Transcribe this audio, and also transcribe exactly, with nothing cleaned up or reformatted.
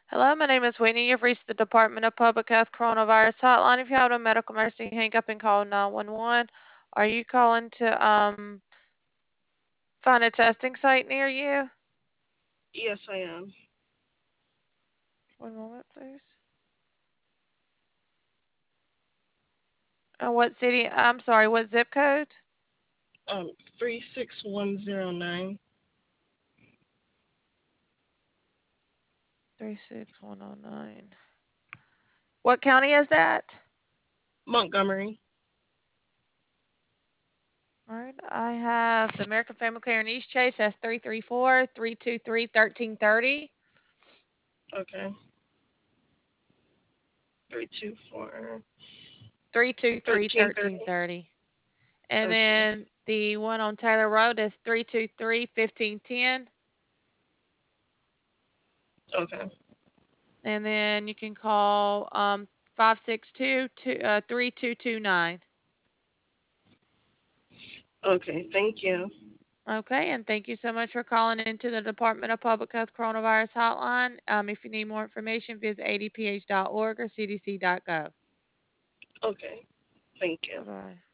Hello, my name is Whitney. You've reached the Department of Public Health Coronavirus Hotline. If you have a medical emergency, hang up and call nine one one. Are you calling to um find a testing site near you? Yes, I am. One moment, please. Uh, what city? I'm sorry, what zip code? Um, three six one zero nine, three six one zero nine. What county is that? Montgomery. All right, I have the American Family Care in East Chase. That's three three four, three two three, one three three zero. Okay. Three two four three two three, thirteen one three thirty. three zero. And Okay. then the one on Taylor Road is three two three, one five one zero. Okay. And then you can call um, five six two, uh, three two two nine. Okay. Thank you. Okay, and thank you so much for calling into the Department of Public Health Coronavirus Hotline. Um, if you need more information, visit a d p h dot org or c d c dot gov. Okay. Thank you. Bye bye.